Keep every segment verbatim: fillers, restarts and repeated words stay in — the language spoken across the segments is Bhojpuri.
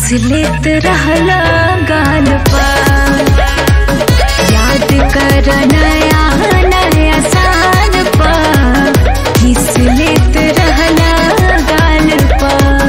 लेत रहला गाल पा। याद कर नया नया साल पा, किस लेत रहला गाल पा।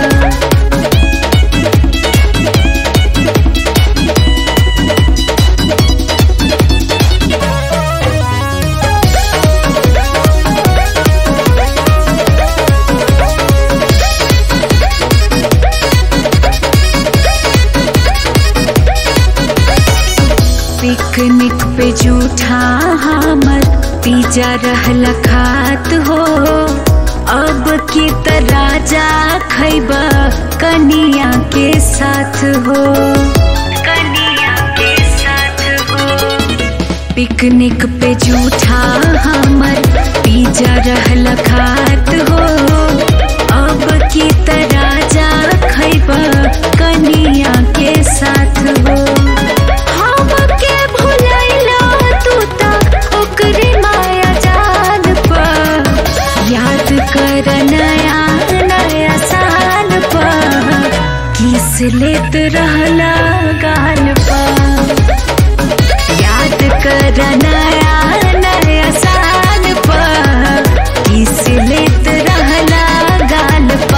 पिकनिक पे जूठा हमर पिज्जा रहला खात हो। अब की तरह जा खैबा कनिया के साथ हो, कनिया के साथ हो। पिकनिक पे जूठा हमर पिज्जा रहला खात हो। अब की तरह जा खैबा कनिया के साथ हो। कर नया नया साल पा, किस लेत रहला गाल पा। याद कर नया नया साल पा, किस लेत रहला गाल पा।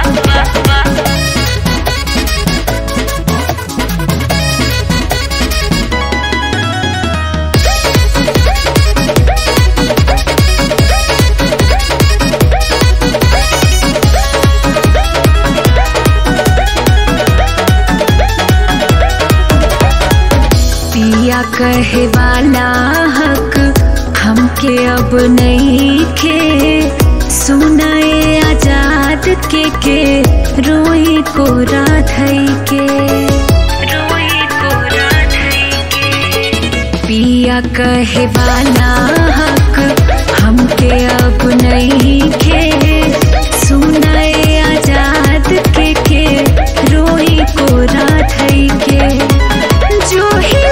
पिया कहे वाला हक हमके अब नहीं खे। सुनाए आजाद के के रोई को राधई के, रोई को राधई के। पिया कहे वाला हक हमके अब नहीं खे। सुनाए आजाद के के रोई को राधई के। जो हिले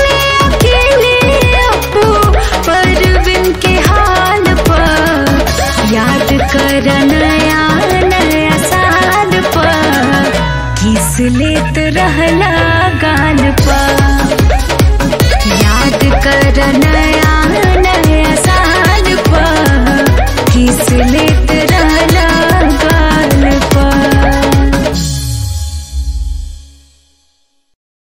याद कर नया नया साल पा, किस लेत रहला गाल पा। याद कर नया